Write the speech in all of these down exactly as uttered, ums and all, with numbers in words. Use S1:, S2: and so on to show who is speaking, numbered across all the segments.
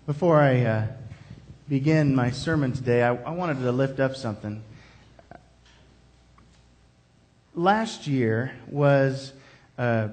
S1: Before I uh, begin my sermon today, I, I wanted to lift up something. Last year was uh,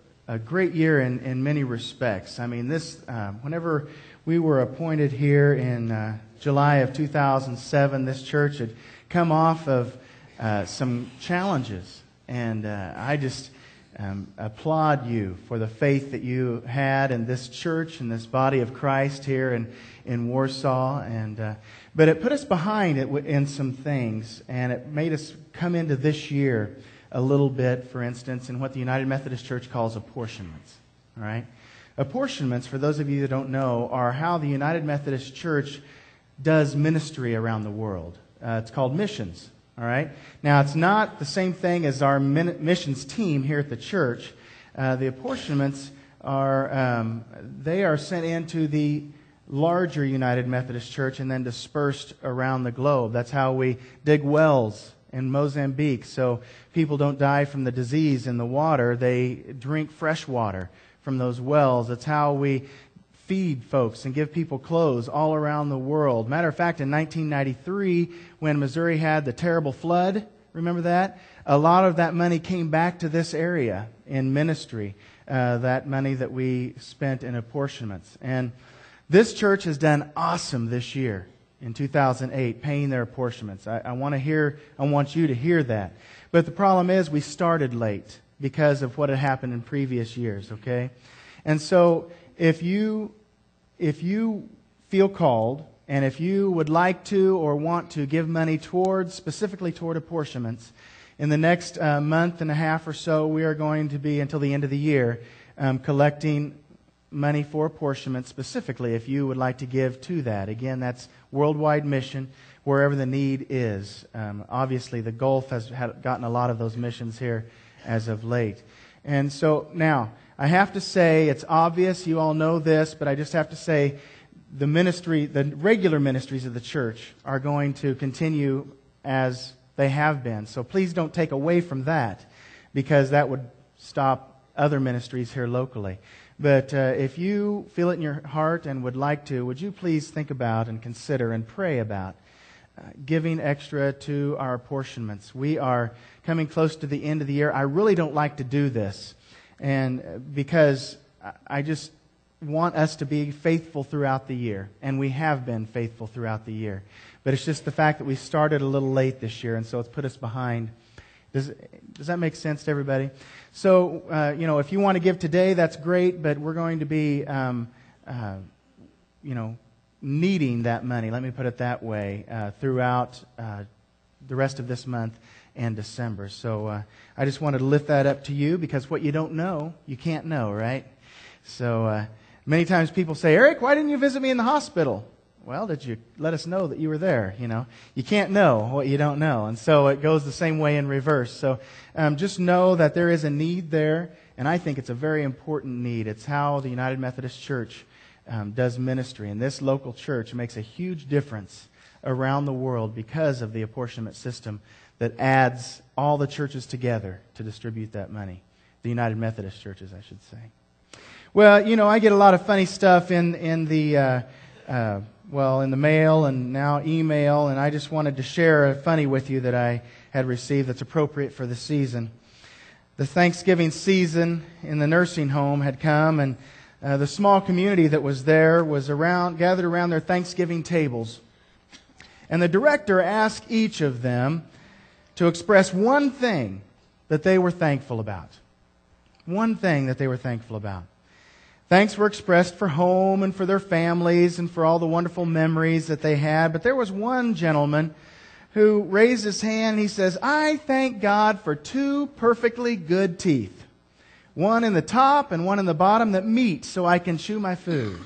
S1: a great year in, in many respects. I mean, this uh, whenever we were appointed here in uh, July of two thousand seven, this church had come off of uh, some challenges, and uh, I just um, applaud you for the faith that you had in this church and this body of Christ here in in Warsaw. And uh, but it put us behind it in some things, and it made us come into this year a little bit, for instance, in what the United Methodist Church calls apportionments. All right, apportionments, for those of you that don't know, are how the United Methodist Church does ministry around the world. Uh, it's called missions. All right. Now, it's not the same thing as our missions team here at the church. Uh, the apportionments are um, they are sent into the larger United Methodist Church and then dispersed around the globe. That's how we dig wells in Mozambique, so people don't die from the disease in the water. They drink fresh water from those wells. That's how we feed folks and give people clothes all around the world. Matter of fact, in nineteen ninety-three, when Missouri had the terrible flood, remember that? A lot of that money came back to this area in ministry, uh, that money that we spent in apportionments. And this church has done awesome this year in two thousand eight, paying their apportionments. I, I want to hear, I want you to hear that. But the problem is we started late because of what had happened in previous years, okay? And so if you if you feel called, and if you would like to or want to give money towards, specifically toward apportionments, in the next uh, month and a half or so, we are going to be, until the end of the year, um, collecting money for apportionments, specifically if you would like to give to that. Again, that's worldwide mission, wherever the need is. Um, obviously, the Gulf has had, gotten a lot of those missions here as of late. And so, now, I have to say, it's obvious, you all know this, but I just have to say, the ministry, the regular ministries of the church are going to continue as they have been. So please don't take away from that, because that would stop other ministries here locally. But uh, if you feel it in your heart and would like to, would you please think about and consider and pray about uh, giving extra to our apportionments. We are coming close to the end of the year. I really don't like to do this, and because I just want us to be faithful throughout the year, and we have been faithful throughout the year. But it's just the fact that we started a little late this year, and so it's put us behind. Does does that make sense to everybody? So, uh, you know, if you want to give today, that's great, but we're going to be, um, uh, you know, needing that money, let me put it that way, uh, throughout uh, the rest of this month and December. So uh, I just wanted to lift that up to you, because what you don't know, you can't know, right? So uh, many times people say, Eric, why didn't you visit me in the hospital? Well, did you let us know that you were there? You know, you can't know what you don't know. And so it goes the same way in reverse. So um, just know that there is a need there, and I think it's a very important need. It's how the United Methodist Church um, does ministry. And this local church makes a huge difference around the world because of the apportionment system that adds all the churches together to distribute that money. The United Methodist churches, I should say. Well, you know, I get a lot of funny stuff in, in the... Uh, uh, well, in the mail and now email, and I just wanted to share a funny with you that I had received that's appropriate for the season. The Thanksgiving season in the nursing home had come, and uh, the small community that was there was around, gathered around their Thanksgiving tables. And the director asked each of them to express one thing that they were thankful about. One thing that they were thankful about. Thanks were expressed for home and for their families and for all the wonderful memories that they had. But there was one gentleman who raised his hand and he says, I thank God for two perfectly good teeth. One in the top and one in the bottom that meet so I can chew my food.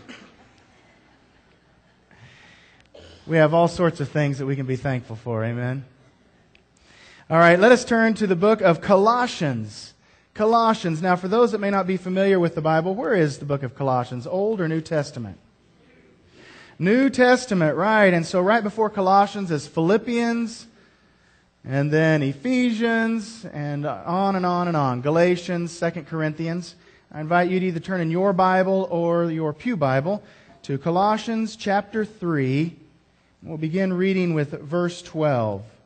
S1: We have all sorts of things that we can be thankful for. Amen. All right, let us turn to the book of Colossians. Colossians. Now, for those that may not be familiar with the Bible, where is the book of Colossians? Old or New Testament? New Testament, right. And so right before Colossians is Philippians, and then Ephesians, and on and on and on. Galatians, Second Corinthians. I invite you to either turn in your Bible or your pew Bible to Colossians chapter three. We'll begin reading with verse twelve.